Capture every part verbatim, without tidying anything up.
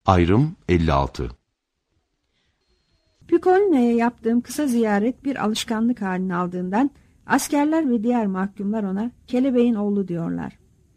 Ayrım elli altı. Piccolina'ya yaptığım kısa ziyaret bir alışkanlık halini aldığından askerler ve diğer mahkumlar ona kelebeğin oğlu diyorlar.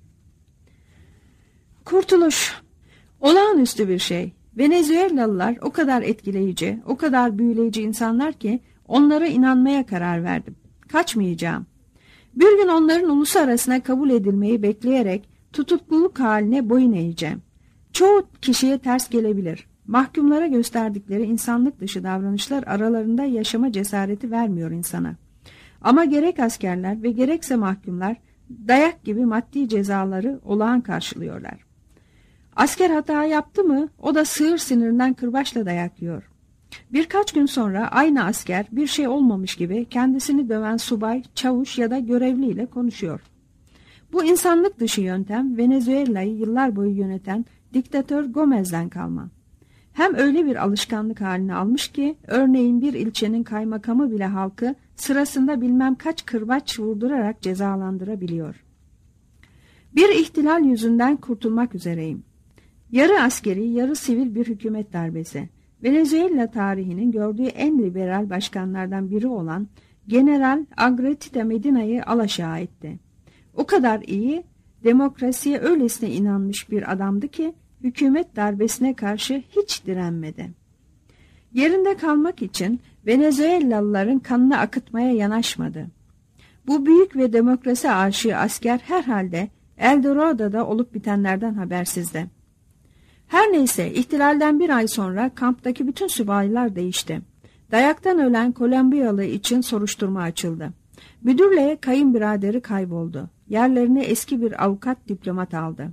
Kurtuluş. Olağanüstü bir şey. Venezuelalılar o kadar etkileyici, o kadar büyüleyici insanlar ki onlara inanmaya karar verdim. Kaçmayacağım. Bir gün onların uluslararasına kabul edilmeyi bekleyerek tutukluluk haline boyun eğeceğim. Çoğu kişiye ters gelebilir. Mahkumlara gösterdikleri insanlık dışı davranışlar aralarında yaşama cesareti vermiyor insana. Ama gerek askerler ve gerekse mahkumlar dayak gibi maddi cezaları olağan karşılıyorlar. Asker hata yaptı mı o da sığır sinirinden kırbaçla dayak yiyor. Birkaç gün sonra aynı asker bir şey olmamış gibi kendisini döven subay, çavuş ya da görevliyle konuşuyor. Bu insanlık dışı yöntem Venezuela'yı yıllar boyu yöneten diktatör Gomez'den kalma. Hem öyle bir alışkanlık haline almış ki örneğin bir ilçenin kaymakamı bile halkı sırasında bilmem kaç kırbaç vurdurarak cezalandırabiliyor. Bir ihtilal yüzünden kurtulmak üzereyim. Yarı askeri, yarı sivil bir hükümet darbesi. Venezuela tarihinin gördüğü en liberal başkanlardan biri olan General Agreda Medina'yı alaşağı etti. O kadar iyi, demokrasiye öylesine inanmış bir adamdı ki hükümet darbesine karşı hiç direnmedi. Yerinde kalmak için Venezuelalıların kanını akıtmaya yanaşmadı. Bu büyük ve demokrasi aşığı asker herhalde Eldorado'da olup bitenlerden habersizdi. Her neyse ihtilalden bir ay sonra kamptaki bütün subaylar değişti. Dayaktan ölen Kolombiyalı için soruşturma açıldı. Müdürle kayınbiraderi kayboldu. Yerlerine eski bir avukat diplomat aldı.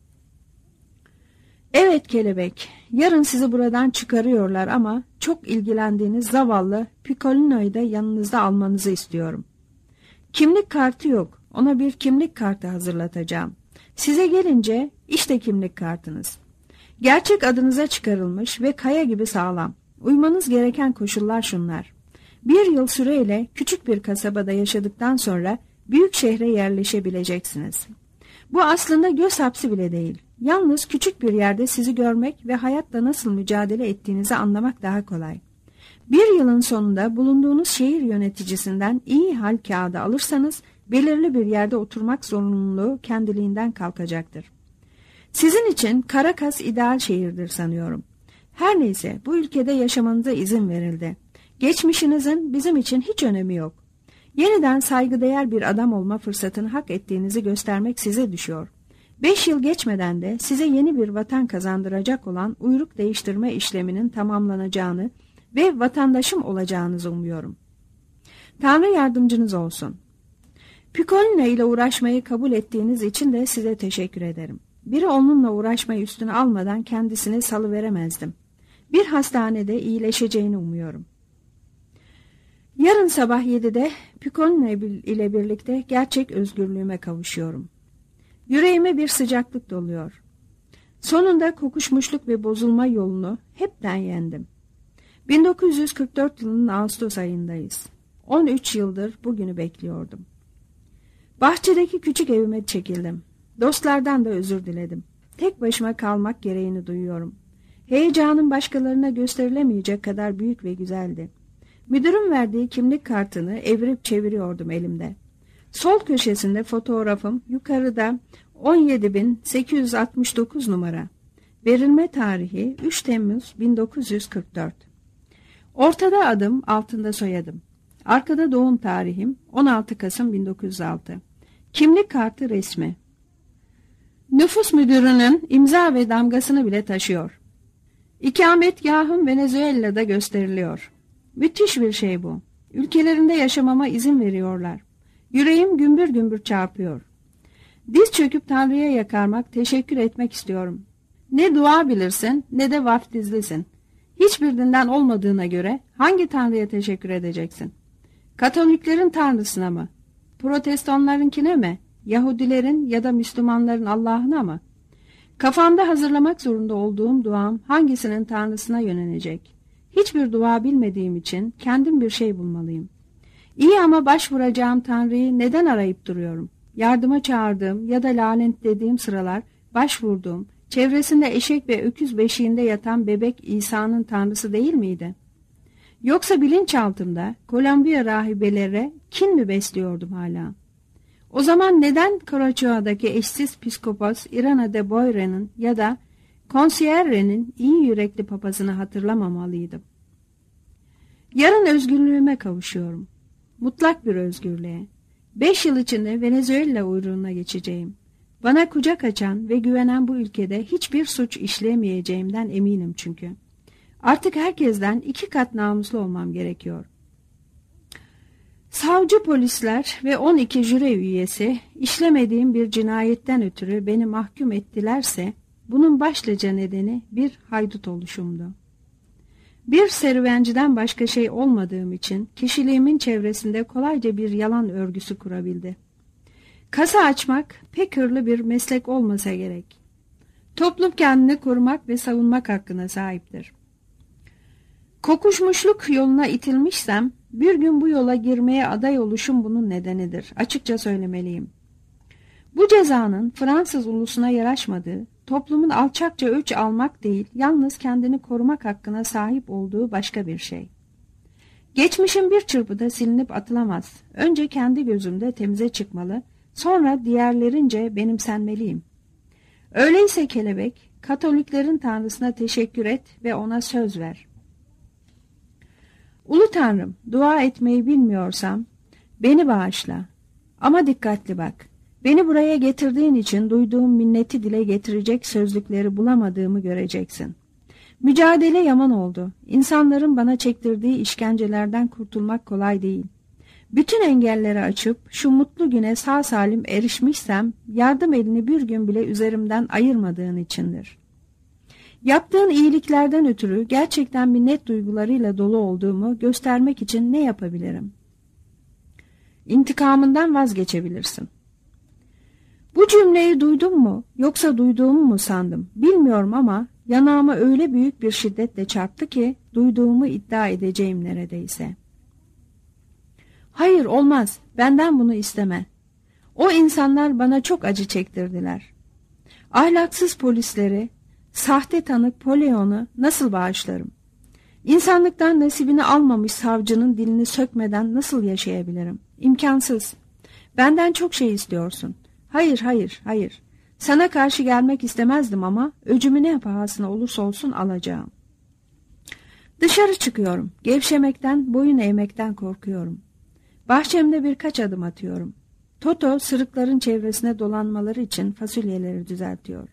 Evet kelebek, yarın sizi buradan çıkarıyorlar ama çok ilgilendiğiniz zavallı Piccolina'yı da yanınızda almanızı istiyorum. Kimlik kartı yok, ona bir kimlik kartı hazırlatacağım. Size gelince işte kimlik kartınız. Gerçek adınıza çıkarılmış ve kaya gibi sağlam. Uymanız gereken koşullar şunlar. Bir yıl süreyle küçük bir kasabada yaşadıktan sonra büyük şehre yerleşebileceksiniz. Bu aslında göz hapsi bile değil. Yalnız küçük bir yerde sizi görmek ve hayatla nasıl mücadele ettiğinizi anlamak daha kolay. Bir yılın sonunda bulunduğunuz şehir yöneticisinden iyi hal kağıdı alırsanız belirli bir yerde oturmak zorunluluğu kendiliğinden kalkacaktır. Sizin için Caracas ideal şehirdir sanıyorum. Her neyse bu ülkede yaşamanıza izin verildi. Geçmişinizin bizim için hiç önemi yok. Yeniden saygıdeğer bir adam olma fırsatını hak ettiğinizi göstermek size düşüyor. Beş yıl geçmeden de size yeni bir vatan kazandıracak olan uyruk değiştirme işleminin tamamlanacağını ve vatandaşım olacağınızı umuyorum. Tanrı yardımcınız olsun. Piccolina ile uğraşmayı kabul ettiğiniz için de size teşekkür ederim. Biri onunla uğraşmayı üstüne almadan kendisini salıveremezdim. Bir hastanede iyileşeceğini umuyorum. Yarın sabah yedide Piccolina ile birlikte gerçek özgürlüğüme kavuşuyorum. Yüreğime bir sıcaklık doluyor. Sonunda kokuşmuşluk ve bozulma yolunu hepten yendim. bin dokuz yüz kırk dört yılının Ağustos ayındayız. on üç yıldır bugünü bekliyordum. Bahçedeki küçük evime çekildim. Dostlardan da özür diledim. Tek başıma kalmak gereğini duyuyorum. Heyecanım başkalarına gösterilemeyecek kadar büyük ve güzeldi. Müdürün verdiği kimlik kartını evirip çeviriyordum elimde. Sol köşesinde fotoğrafım, yukarıda on yedi bin sekiz yüz altmış dokuz numara. Verilme tarihi üç Temmuz bin dokuz yüz kırk dört. Ortada adım, altında soyadım. Arkada doğum tarihim on altı Kasım bin dokuz yüz altı. Kimlik kartı resmi. Nüfus müdürünün imza ve damgasını bile taşıyor. İkametgahım Venezuela'da gösteriliyor. Müthiş bir şey bu. Ülkelerinde yaşamama izin veriyorlar. Yüreğim gümbür gümbür çarpıyor. Diz çöküp Tanrı'ya yakarmak, teşekkür etmek istiyorum. Ne dua bilirsin ne de vaftizlisin. Hiçbir dinden olmadığına göre hangi Tanrı'ya teşekkür edeceksin? Katoliklerin Tanrısına mı? Protestanlarınkine mi? Yahudilerin ya da Müslümanların Allah'ına mı? Kafamda hazırlamak zorunda olduğum duam hangisinin Tanrısına yönelecek? Hiçbir dua bilmediğim için kendim bir şey bulmalıyım. İyi ama başvuracağım Tanrı'yı neden arayıp duruyorum? Yardıma çağırdığım ya da lanetlediğim sıralar başvurduğum, çevresinde eşek ve öküz beşiğinde yatan bebek İsa'nın tanrısı değil miydi? Yoksa bilinçaltımda Kolombiya rahibelere kin mi besliyordum hala? O zaman neden Karaçoğa'daki eşsiz psikopos Irana de Boyre'nin ya da Consierre'nin iyi yürekli papazını hatırlamamalıydım? Yarın özgürlüğüme kavuşuyorum. Mutlak bir özgürlüğe. Beş yıl içinde Venezuela uyruğuna geçeceğim. Bana kucak açan ve güvenen bu ülkede hiçbir suç işleyemeyeceğimden eminim çünkü. Artık herkesten iki kat namuslu olmam gerekiyor. Savcı polisler ve on iki jüri üyesi işlemediğim bir cinayetten ötürü beni mahkum ettilerse bunun başlıca nedeni bir haydut oluşumdu. Bir serüvenciden başka şey olmadığım için kişiliğimin çevresinde kolayca bir yalan örgüsü kurabildi. Kasa açmak pek hırlı bir meslek olmasa gerek. Toplum kendini korumak ve savunmak hakkına sahiptir. Kokuşmuşluk yoluna itilmişsem bir gün bu yola girmeye aday oluşum bunun nedenidir. Açıkça söylemeliyim. Bu cezanın Fransız ulusuna yaraşmadığı, toplumun alçakça öç almak değil, yalnız kendini korumak hakkına sahip olduğu başka bir şey. Geçmişin bir çırpıda silinip atılamaz. Önce kendi gözümde temize çıkmalı, sonra diğerlerince benimsenmeliyim. Öyleyse kelebek, Katoliklerin Tanrısına teşekkür et ve ona söz ver. Ulu Tanrım, dua etmeyi bilmiyorsam beni bağışla. Ama dikkatli bak. Beni buraya getirdiğin için duyduğum minneti dile getirecek sözlükleri bulamadığımı göreceksin. Mücadele yaman oldu. İnsanların bana çektirdiği işkencelerden kurtulmak kolay değil. Bütün engelleri açıp şu mutlu güne sağ salim erişmişsem yardım elini bir gün bile üzerimden ayırmadığın içindir. Yaptığın iyiliklerden ötürü gerçekten minnet duygularıyla dolu olduğumu göstermek için ne yapabilirim? İntikamından vazgeçebilirsin. Bu cümleyi duydum mu yoksa duyduğumu mu sandım bilmiyorum ama yanağıma öyle büyük bir şiddetle çarptı ki duyduğumu iddia edeceğim neredeyse. Hayır olmaz, benden bunu isteme. O insanlar bana çok acı çektirdiler. Ahlaksız polisleri, sahte tanık Poleon'u nasıl bağışlarım? İnsanlıktan nasibini almamış savcının dilini sökmeden nasıl yaşayabilirim? İmkansız. Benden çok şey istiyorsun. Hayır, hayır, hayır. Sana karşı gelmek istemezdim ama öcümü ne pahasına olursa olsun alacağım. Dışarı çıkıyorum. Gevşemekten, boyun eğmekten korkuyorum. Bahçemde birkaç adım atıyorum. Toto sırıkların çevresine dolanmaları için fasulyeleri düzeltiyor.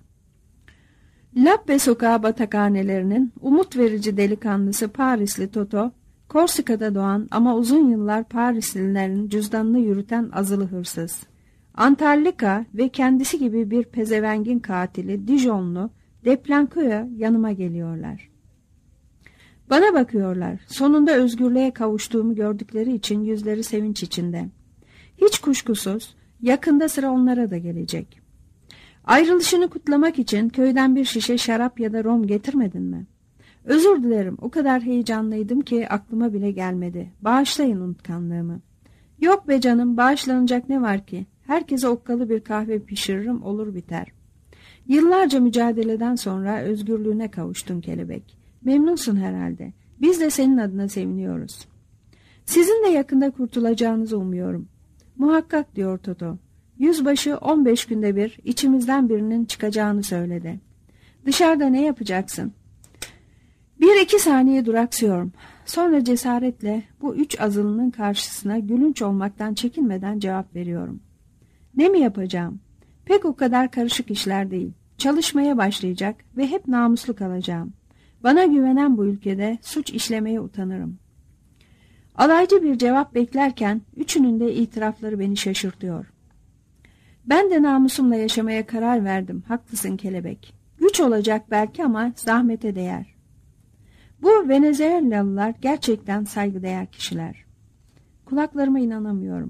Labbe sokağı batakhanelerinin umut verici delikanlısı Parisli Toto, Korsika'da doğan ama uzun yıllar Parislilerin cüzdanını yürüten azılı hırsız. Antarlika ve kendisi gibi bir pezevengin katili Dijonlu Deplanqueu'ya yanıma geliyorlar. Bana bakıyorlar. Sonunda özgürlüğe kavuştuğumu gördükleri için yüzleri sevinç içinde. Hiç kuşkusuz yakında sıra onlara da gelecek. Ayrılışını kutlamak için köyden bir şişe şarap ya da rom getirmedin mi? Özür dilerim, o kadar heyecanlıydım ki aklıma bile gelmedi. Bağışlayın unutkanlığımı. Yok be canım, bağışlanacak ne var ki? Herkese okkalı bir kahve pişiririm, olur biter. Yıllarca mücadeleden sonra özgürlüğüne kavuştun kelebek. Memnunsun herhalde. Biz de senin adına seviniyoruz. Sizin de yakında kurtulacağınızı umuyorum. Muhakkak diyor Toto. Yüzbaşı on beş günde bir içimizden birinin çıkacağını söyledi. Dışarıda ne yapacaksın? Bir iki saniye duraksıyorum. Sonra cesaretle bu üç azılının karşısına gülünç olmaktan çekinmeden cevap veriyorum. Ne mi yapacağım? Pek o kadar karışık işler değil. Çalışmaya başlayacak ve hep namuslu kalacağım. Bana güvenen bu ülkede suç işlemeye utanırım. Alaycı bir cevap beklerken üçünün de itirafları beni şaşırtıyor. Ben de namusumla yaşamaya karar verdim. Haklısın kelebek. Güç olacak belki ama zahmete değer. Bu Venezuelalılar gerçekten saygıdeğer kişiler. Kulaklarıma inanamıyorum.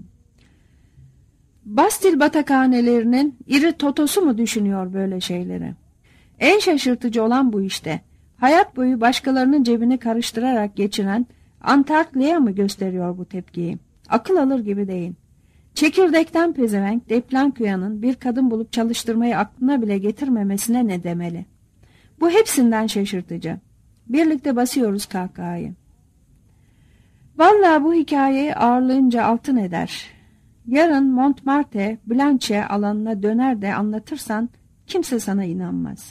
Bastil batakhanelerinin iri Totosu mu düşünüyor böyle şeyleri? En şaşırtıcı olan bu işte. Hayat boyu başkalarının cebini karıştırarak geçiren Antarklia'ya mı gösteriyor bu tepkiyi? Akıl alır gibi değil. Çekirdekten pezevenk Deplankuya'nın bir kadın bulup çalıştırmayı aklına bile getirmemesine ne demeli? Bu hepsinden şaşırtıcı. Birlikte basıyoruz kahkahayı. Vallahi bu hikayeyi ağırlığınca altın eder. Yarın Montmartre, Blanche alanına döner de anlatırsan kimse sana inanmaz.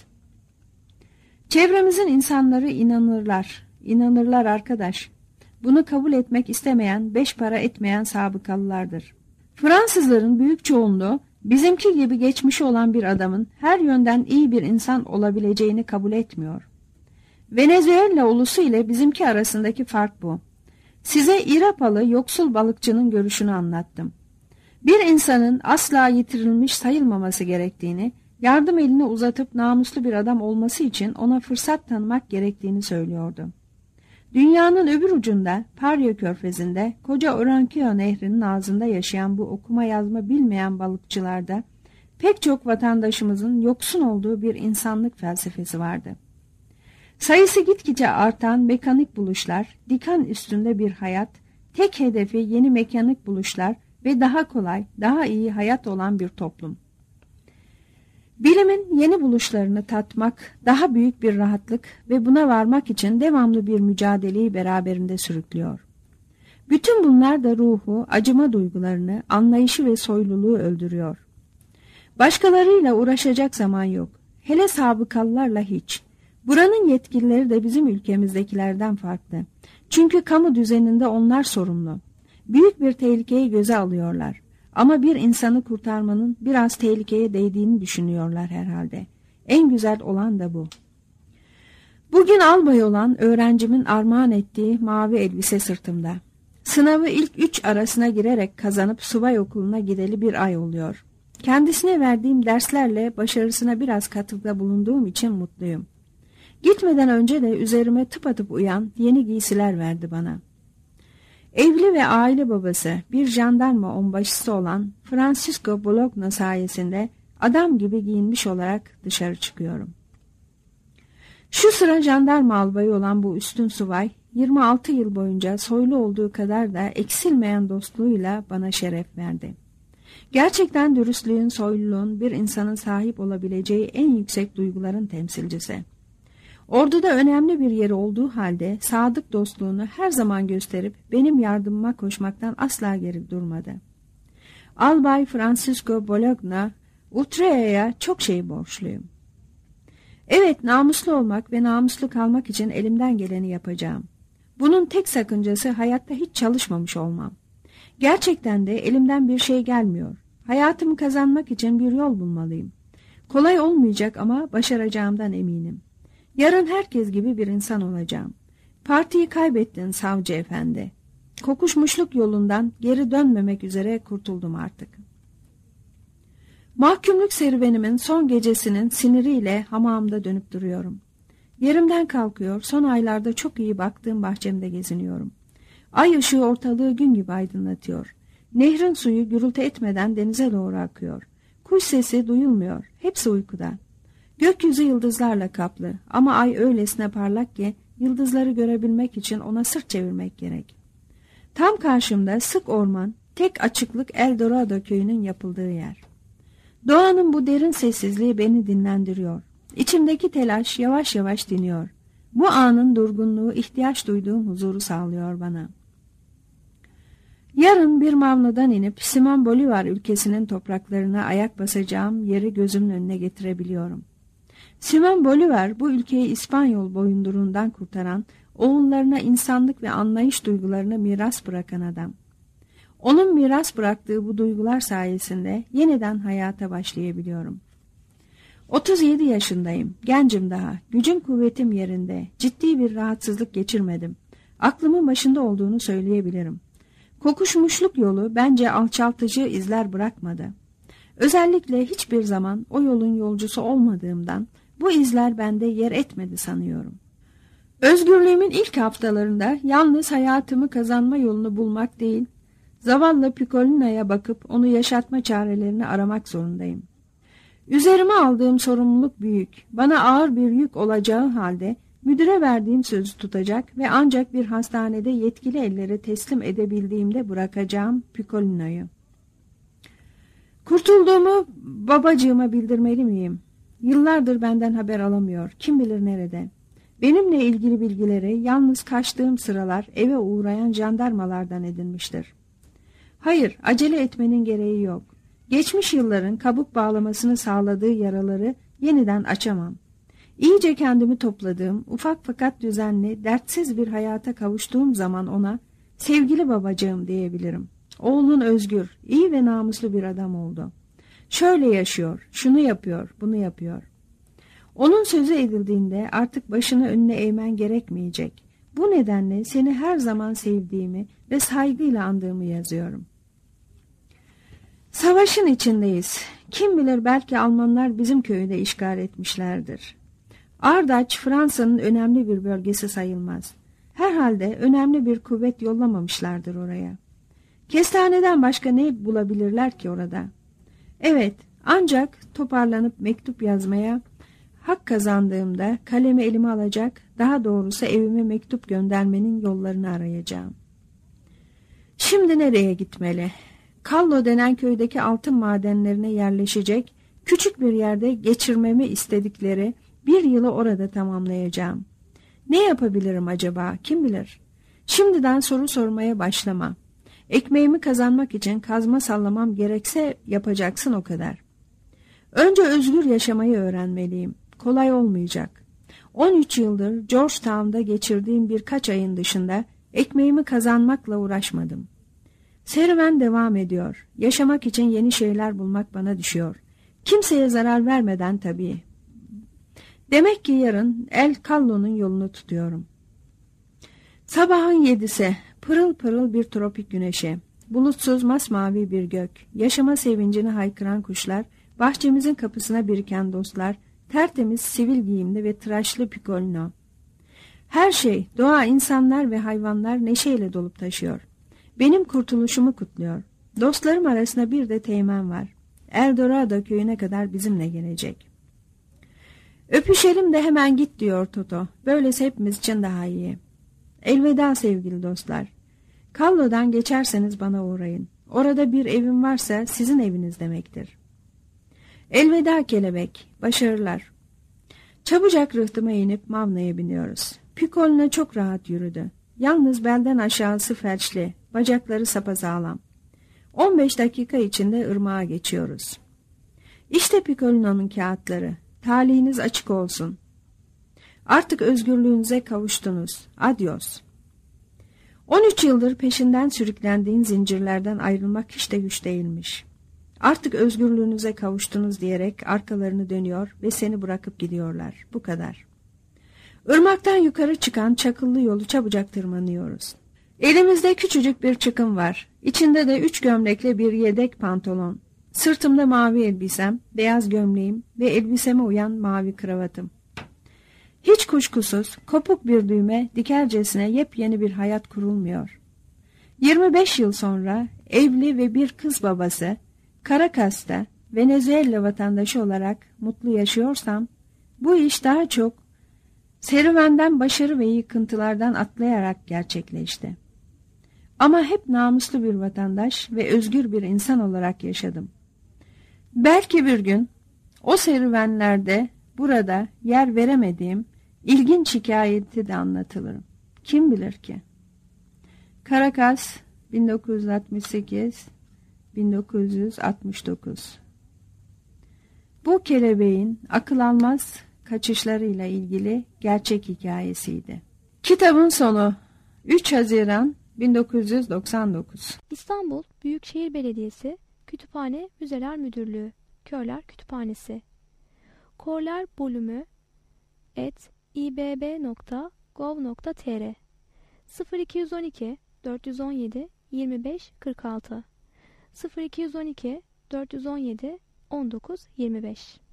Çevremizin insanları inanırlar. İnanırlar arkadaş. Bunu kabul etmek istemeyen, beş para etmeyen sabıkalılardır. Fransızların büyük çoğunluğu bizimki gibi geçmişi olan bir adamın her yönden iyi bir insan olabileceğini kabul etmiyor. Venezuela ulusu ile bizimki arasındaki fark bu. Size İrapalı yoksul balıkçının görüşünü anlattım. Bir insanın asla yitirilmiş sayılmaması gerektiğini, yardım elini uzatıp namuslu bir adam olması için ona fırsat tanımak gerektiğini söylüyordu. Dünyanın öbür ucunda, Parya Körfezi'nde, koca Orankyo Nehri'nin ağzında yaşayan bu okuma yazma bilmeyen balıkçılarda pek çok vatandaşımızın yoksun olduğu bir insanlık felsefesi vardı. Sayısı gitgide artan mekanik buluşlar, diken üstünde bir hayat, tek hedefi yeni mekanik buluşlar ve daha kolay, daha iyi hayat olan bir toplum. Bilimin yeni buluşlarını tatmak, daha büyük bir rahatlık ve buna varmak için devamlı bir mücadeleyi beraberinde sürüklüyor. Bütün bunlar da ruhu, acıma duygularını, anlayışı ve soyluluğu öldürüyor. Başkalarıyla uğraşacak zaman yok. Hele sabıkalılarla hiç. Buranın yetkilileri de bizim ülkemizdekilerden farklı. Çünkü kamu düzeninde onlar sorumlu. Büyük bir tehlikeyi göze alıyorlar. Ama bir insanı kurtarmanın biraz tehlikeye değdiğini düşünüyorlar herhalde. En güzel olan da bu. Bugün albay olan öğrencimin armağan ettiği mavi elbise sırtımda. Sınavı ilk üç arasına girerek kazanıp subay okuluna gideli bir ay oluyor. Kendisine verdiğim derslerle başarısına biraz katkıda bulunduğum için mutluyum. Gitmeden önce de üzerime tıpatıp uyan yeni giysiler verdi bana. Evli ve aile babası bir jandarma onbaşısı olan Francisco Bologna sayesinde adam gibi giyinmiş olarak dışarı çıkıyorum. Şu sıra jandarma albayı olan bu üstün subay yirmi altı yıl boyunca soylu olduğu kadar da eksilmeyen dostluğuyla bana şeref verdi. Gerçekten dürüstlüğün, soyluluğun bir insanın sahip olabileceği en yüksek duyguların temsilcisi. Orduda önemli bir yeri olduğu halde sadık dostluğunu her zaman gösterip benim yardımıma koşmaktan asla geri durmadı. Albay Francisco Bologna, Utrea'ya çok şey borçluyum. Evet, namuslu olmak ve namuslu kalmak için elimden geleni yapacağım. Bunun tek sakıncası hayatta hiç çalışmamış olmam. Gerçekten de elimden bir şey gelmiyor. Hayatımı kazanmak için bir yol bulmalıyım. Kolay olmayacak ama başaracağımdan eminim. Yarın herkes gibi bir insan olacağım. Partiyi kaybettin savcı efendi. Kokuşmuşluk yolundan geri dönmemek üzere kurtuldum artık. Mahkumluk serüvenimin son gecesinin siniriyle hamamda dönüp duruyorum. Yerimden kalkıyor, son aylarda çok iyi baktığım bahçemde geziniyorum. Ay ışığı ortalığı gün gibi aydınlatıyor. Nehrin suyu gürültü etmeden denize doğru akıyor. Kuş sesi duyulmuyor, hepsi uykuda. Gökyüzü yıldızlarla kaplı ama ay öylesine parlak ki yıldızları görebilmek için ona sırt çevirmek gerek. Tam karşımda sık orman, tek açıklık Eldorado köyünün yapıldığı yer. Doğanın bu derin sessizliği beni dinlendiriyor. İçimdeki telaş yavaş yavaş diniyor. Bu anın durgunluğu ihtiyaç duyduğum huzuru sağlıyor bana. Yarın bir Mavno'dan inip Simon Bolivar ülkesinin topraklarına ayak basacağım yeri gözümün önüne getirebiliyorum. Simon Bolivar bu ülkeyi İspanyol boyunduruğundan kurtaran, oğullarına insanlık ve anlayış duygularını miras bırakan adam. Onun miras bıraktığı bu duygular sayesinde yeniden hayata başlayabiliyorum. otuz yedi yaşındayım, gencim daha, gücüm kuvvetim yerinde, ciddi bir rahatsızlık geçirmedim. Aklımın başında olduğunu söyleyebilirim. Kokuşmuşluk yolu bence alçaltıcı izler bırakmadı. Özellikle hiçbir zaman o yolun yolcusu olmadığımdan bu izler bende yer etmedi sanıyorum. Özgürlüğümün ilk haftalarında yalnız hayatımı kazanma yolunu bulmak değil, zavallı Piccolina'ya bakıp onu yaşatma çarelerini aramak zorundayım. Üzerime aldığım sorumluluk büyük, bana ağır bir yük olacağı halde müdüre verdiğim sözü tutacak ve ancak bir hastanede yetkili ellere teslim edebildiğimde bırakacağım Piccolina'yı. Kurtulduğumu babacığıma bildirmeli miyim? Yıllardır benden haber alamıyor. Kim bilir nerede? Benimle ilgili bilgileri yalnız kaçtığım sıralar eve uğrayan jandarmalardan edinmiştir. Hayır, acele etmenin gereği yok. Geçmiş yılların kabuk bağlamasını sağladığı yaraları yeniden açamam. İyice kendimi topladığım, ufak fakat düzenli, dertsiz bir hayata kavuştuğum zaman ona sevgili babacığım diyebilirim. Oğlun özgür, iyi ve namuslu bir adam oldu. Şöyle yaşıyor, şunu yapıyor, bunu yapıyor. Onun sözü edildiğinde artık başını önüne eğmen gerekmeyecek. Bu nedenle seni her zaman sevdiğimi ve saygıyla andığımı yazıyorum. Savaşın içindeyiz. Kim bilir belki Almanlar bizim köyü de işgal etmişlerdir. Ardaç Fransa'nın önemli bir bölgesi sayılmaz. Herhalde önemli bir kuvvet yollamamışlardır oraya. Kestaneden başka ne bulabilirler ki orada? Evet, ancak toparlanıp mektup yazmaya hak kazandığımda kalemi elime alacak, daha doğrusu evime mektup göndermenin yollarını arayacağım. Şimdi nereye gitmeli? Kallo denen köydeki altın madenlerine yerleşecek, küçük bir yerde geçirmemi istedikleri bir yılı orada tamamlayacağım. Ne yapabilirim acaba, kim bilir? Şimdiden soru sormaya başlama. Ekmeğimi kazanmak için kazma sallamam gerekse yapacaksın o kadar. Önce özgür yaşamayı öğrenmeliyim. Kolay olmayacak. on üç yıldır Georgetown'da geçirdiğim birkaç ayın dışında ekmeğimi kazanmakla uğraşmadım. Serüven devam ediyor. Yaşamak için yeni şeyler bulmak bana düşüyor. Kimseye zarar vermeden tabii. Demek ki yarın El Callo'nun yolunu tutuyorum. Sabahın yedisi, pırıl pırıl bir tropik güneşi, bulutsuz masmavi bir gök, yaşama sevincini haykıran kuşlar, bahçemizin kapısına biriken dostlar, tertemiz sivil giyimli ve tıraşlı Piccolino. Her şey, doğa, insanlar ve hayvanlar neşeyle dolup taşıyor. Benim kurtuluşumu kutluyor. Dostlarım arasında bir de Teğmen var. Eldorado köyüne kadar bizimle gelecek. Öpüşelim de hemen git diyor Toto. Böylesi hepimiz için daha iyi. Elveda sevgili dostlar. Callo'dan geçerseniz bana uğrayın. Orada bir evim varsa sizin eviniz demektir. Elveda kelebek. Başarılar. Çabucak rıhtıma inip Mavna'ya biniyoruz. Piccolino çok rahat yürüdü. Yalnız belden aşağısı felçli, bacakları sapasağlam. on beş dakika içinde ırmağa geçiyoruz. İşte Piccolino'nun kağıtları. Talihiniz açık olsun. Artık özgürlüğünüze kavuştunuz. Adios. on üç yıldır peşinden sürüklendiğin zincirlerden ayrılmak hiç de güç değilmiş. Artık özgürlüğünüze kavuştunuz diyerek arkalarını dönüyor ve seni bırakıp gidiyorlar. Bu kadar. Irmaktan yukarı çıkan çakıllı yolu çabucak tırmanıyoruz. Elimizde küçücük bir çıkım var. İçinde de üç gömlekle bir yedek pantolon. Sırtımda mavi elbisem, beyaz gömleğim ve elbiseme uyan mavi kravatım. Hiç kuşkusuz kopuk bir düğme dikercesine yepyeni bir hayat kurulmuyor. yirmi beş yıl sonra evli ve bir kız babası, Caracas'ta Venezuela vatandaşı olarak mutlu yaşıyorsam, bu iş daha çok serüvenden başarı ve yıkıntılardan atlayarak gerçekleşti. Ama hep namuslu bir vatandaş ve özgür bir insan olarak yaşadım. Belki bir gün o serüvenlerde burada yer veremediğim ilginç hikayeti de anlatılırım. Kim bilir ki? Caracas, bin dokuz yüz altmış sekiz bin dokuz yüz altmış dokuz. Bu kelebeğin akıl almaz kaçışlarıyla ilgili gerçek hikayesiydi. Kitabın sonu üç Haziran bin dokuz yüz doksan dokuz. İstanbul Büyükşehir Belediyesi Kütüphane Müzeler Müdürlüğü Körler Kütüphanesi Korlar bölümü et ibb nokta gov nokta tr sıfır iki yüz on iki dört yüz on yedi yirmi beş kırk altı sıfır iki yüz on iki dört yüz on yedi on dokuz yirmi beş